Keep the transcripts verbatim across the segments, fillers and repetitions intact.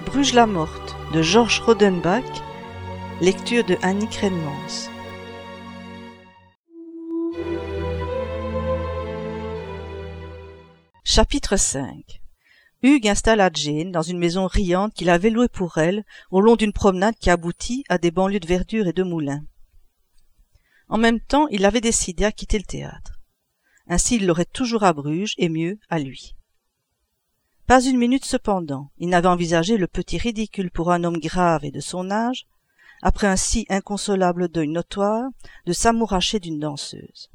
Bruges la morte de Georges Rodenbach, lecture de Annick Renmans. Chapitre cinq. Hugues installa Jane dans une maison riante qu'il avait louée pour elle au long d'une promenade qui aboutit à des banlieues de verdure et de moulins. En même temps, il avait décidé à quitter le théâtre. Ainsi, il l'aurait toujours à Bruges, et mieux, à lui. Pas une minute cependant, il n'avait envisagé le petit ridicule pour un homme grave et de son âge, après un si inconsolable deuil notoire, de s'amouracher d'une danseuse.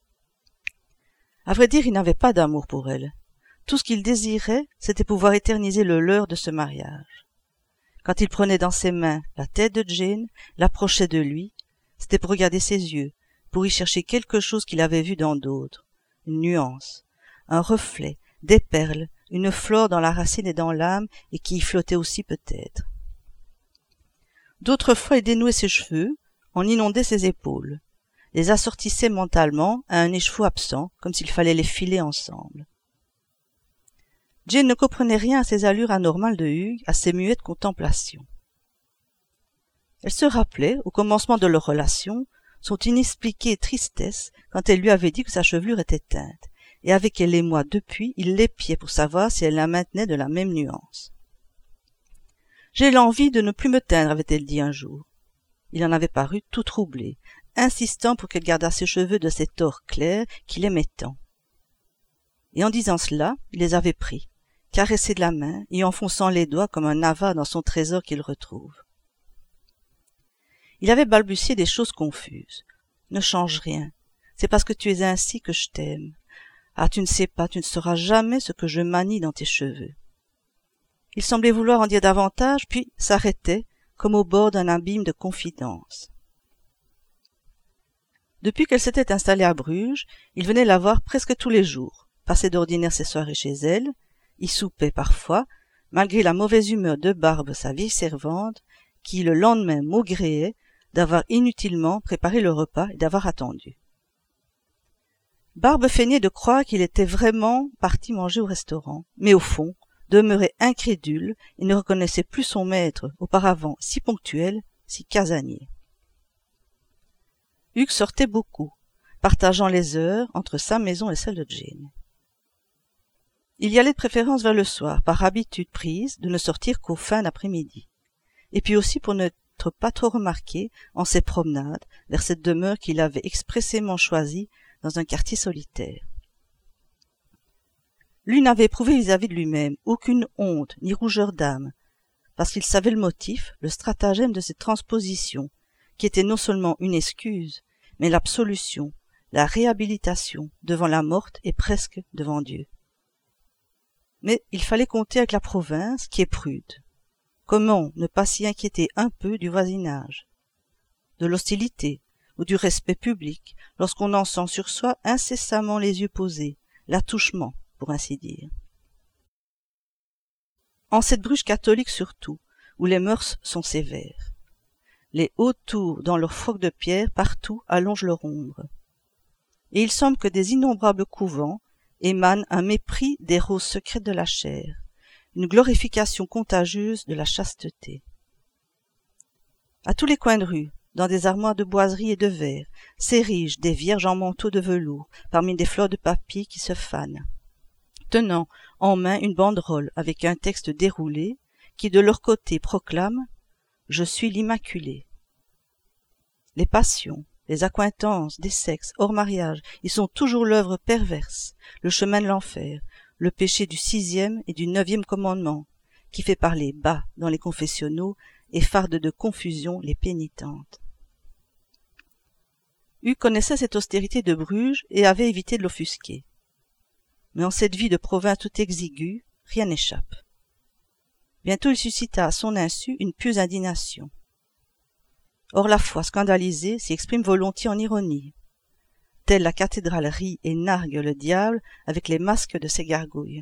À vrai dire, il n'avait pas d'amour pour elle. Tout ce qu'il désirait, c'était pouvoir éterniser le leurre de ce mariage. Quand il prenait dans ses mains la tête de Jane, l'approchait de lui, c'était pour regarder ses yeux, pour y chercher quelque chose qu'il avait vu dans d'autres, une nuance, un reflet, des perles, une fleur dans la racine et dans l'âme, et qui y flottait aussi peut-être. D'autres fois, il dénouait ses cheveux, en inondait ses épaules, les assortissait mentalement à un écheveau absent, comme s'il fallait les filer ensemble. Jane ne comprenait rien à ces allures anormales de Hugues, à ces muettes contemplations. Elle se rappelait, au commencement de leur relation, son inexpliquée tristesse quand elle lui avait dit que sa chevelure était teinte, et avec elle et moi depuis, il l'épiait pour savoir si elle la maintenait de la même nuance. « J'ai l'envie de ne plus me teindre », avait-elle dit un jour. Il en avait paru tout troublé, insistant pour qu'elle gardât ses cheveux de cet or clair qu'il aimait tant. Et en disant cela, il les avait pris, caressés de la main et enfonçant les doigts comme un avare dans son trésor qu'il retrouve. Il avait balbutié des choses confuses. « Ne change rien. C'est parce que tu es ainsi que je t'aime. Ah, tu ne sais pas, tu ne sauras jamais ce que je manie dans tes cheveux. » Il semblait vouloir en dire davantage, puis s'arrêtait, comme au bord d'un abîme de confidences. Depuis qu'elle s'était installée à Bruges, il venait la voir presque tous les jours, passait d'ordinaire ses soirées chez elle, y soupait parfois, malgré la mauvaise humeur de Barbe, sa vieille servante, qui le lendemain maugréait d'avoir inutilement préparé le repas et d'avoir attendu. Barbe feignait de croire qu'il était vraiment parti manger au restaurant, mais au fond, demeurait incrédule et ne reconnaissait plus son maître, auparavant si ponctuel, si casanier. Hugues sortait beaucoup, partageant les heures entre sa maison et celle de Jane. Il y allait de préférence vers le soir, par habitude prise de ne sortir qu'aux fins d'après-midi, et puis aussi pour n'être pas trop remarqué en ses promenades vers cette demeure qu'il avait expressément choisie dans un quartier solitaire. Lui n'avait éprouvé vis-à-vis de lui-même aucune honte ni rougeur d'âme, parce qu'il savait le motif, le stratagème de cette transposition, qui était non seulement une excuse, mais l'absolution, la réhabilitation devant la morte et presque devant Dieu. Mais il fallait compter avec la province, qui est prude. Comment ne pas s'y inquiéter un peu du voisinage, de l'hostilité ou du respect public, lorsqu'on en sent sur soi incessamment les yeux posés, l'attouchement, pour ainsi dire. En cette Bruges catholique surtout, où les mœurs sont sévères. Les hautes tours, dans leurs frocs de pierre, partout allongent leur ombre. Et il semble que des innombrables couvents émanent un mépris des roses secrètes de la chair, une glorification contagieuse de la chasteté. À tous les coins de rue, dans des armoires de boiserie et de verre, s'érigent des vierges en manteau de velours, parmi des fleurs de papier qui se fanent, tenant en main une banderole avec un texte déroulé, qui de leur côté proclame « Je suis l'Immaculée ». Les passions, les accointances des sexes hors mariage y sont toujours l'œuvre perverse, le chemin de l'enfer, le péché du sixième et du neuvième commandement, qui fait parler bas dans les confessionnaux et farde de confusion les pénitentes. Hugues connaissait cette austérité de Bruges et avait évité de l'offusquer. Mais en cette vie de province tout exiguë, rien n'échappe. Bientôt il suscita à son insu une pieuse indignation. Or la foi scandalisée s'y exprime volontiers en ironie. Telle la cathédrale rit et nargue le diable avec les masques de ses gargouilles.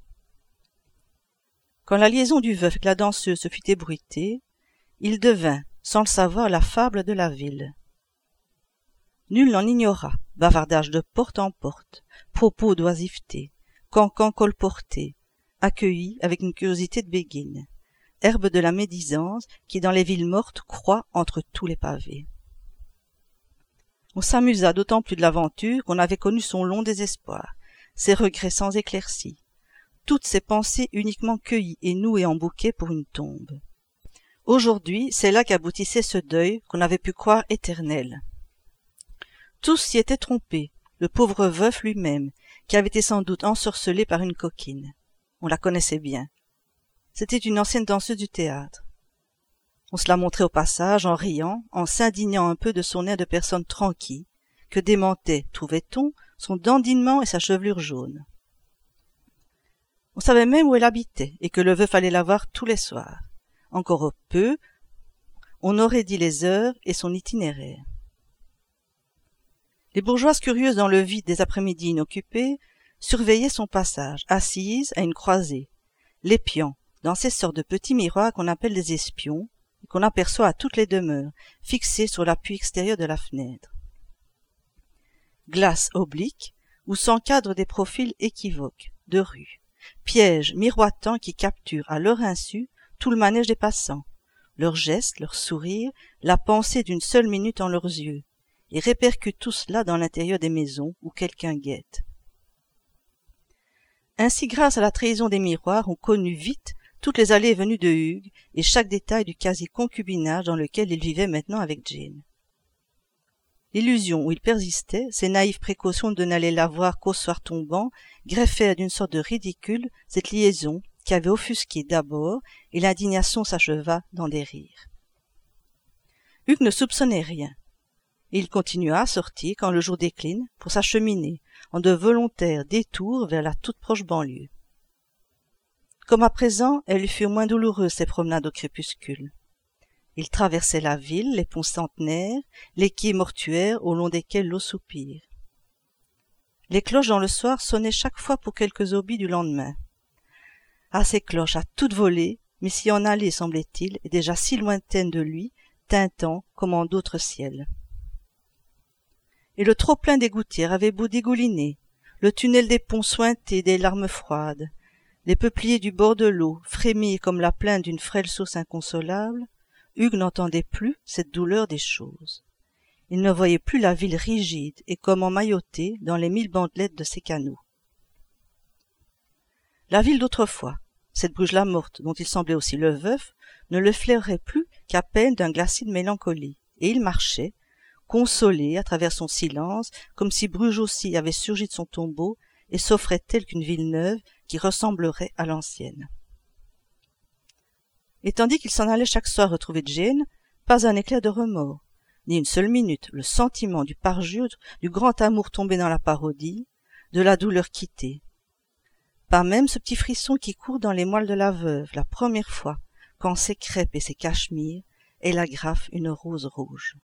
Quand la liaison du veuf avec la danseuse se fut ébruitée, il devint, sans le savoir, la fable de la ville. Nul n'en ignora, bavardage de porte en porte, propos d'oisiveté, cancans colportés, accueillis avec une curiosité de béguine, herbe de la médisance qui dans les villes mortes croît entre tous les pavés. On s'amusa d'autant plus de l'aventure qu'on avait connu son long désespoir, ses regrets sans éclaircie, toutes ses pensées uniquement cueillies et nouées en bouquet pour une tombe. Aujourd'hui, c'est là qu'aboutissait ce deuil qu'on avait pu croire éternel. Tous s'y étaient trompés, le pauvre veuf lui-même, qui avait été sans doute ensorcelé par une coquine. On la connaissait bien. C'était une ancienne danseuse du théâtre. On se la montrait au passage, en riant, en s'indignant un peu de son air de personne tranquille, que démentaient, trouvait-on, son dandinement et sa chevelure jaune. On savait même où elle habitait, et que le veuf allait la voir tous les soirs. Encore peu, on aurait dit les heures et son itinéraire. Les bourgeoises curieuses dans le vide des après-midi inoccupés surveillaient son passage, assises à une croisée, l'épiant dans ces sortes de petits miroirs qu'on appelle des espions, et qu'on aperçoit à toutes les demeures, fixés sur l'appui extérieur de la fenêtre. Glaces obliques, où s'encadrent des profils équivoques, de rue, pièges miroitants qui capturent à leur insu tout le manège des passants, leurs gestes, leurs sourires, la pensée d'une seule minute en leurs yeux, et répercutent tout cela dans l'intérieur des maisons où quelqu'un guette. Ainsi, grâce à la trahison des miroirs, on connut vite toutes les allées et venues de Hugues et chaque détail du quasi-concubinage dans lequel il vivait maintenant avec Jane. L'illusion où il persistait, ses naïves précautions de n'aller la voir qu'au soir tombant, greffèrent d'une sorte de ridicule cette liaison qui avait offusqué d'abord, et l'indignation s'acheva dans des rires. Hugues ne soupçonnait rien, et il continua à sortir quand le jour décline pour s'acheminer en de volontaires détours vers la toute proche banlieue. Comme à présent, elles lui furent moins douloureuses ces promenades au crépuscule. Il traversait la ville, les ponts centenaires, les quais mortuaires au long desquels l'eau soupire. Les cloches dans le soir sonnaient chaque fois pour quelques obis du lendemain. Ah, ces cloches à toutes volées, mais si en allée, semblait-il, et déjà si lointaine de lui, tintant comme en d'autres ciels. Et le trop-plein des gouttières avait beau dégouliner, le tunnel des ponts suinter des larmes froides, les peupliers du bord de l'eau frémir comme la plainte d'une frêle source inconsolable, Hugues n'entendait plus cette douleur des choses. Il ne voyait plus la ville rigide et comme emmaillotée dans les mille bandelettes de ses canaux. La ville d'autrefois, cette Bruges-là morte dont il semblait aussi le veuf, ne le flairait plus qu'à peine d'un glacis de mélancolie, et il marchait, consolé à travers son silence, comme si Bruges aussi avait surgi de son tombeau et s'offrait telle qu'une ville neuve qui ressemblerait à l'ancienne. Et tandis qu'il s'en allait chaque soir retrouver Jane, pas un éclair de remords, ni une seule minute le sentiment du parjure, du grand amour tombé dans la parodie, de la douleur quittée. Pas même ce petit frisson qui court dans les moelles de la veuve la première fois, quand ses crêpes et ses cachemires, elle agrafe une rose rouge.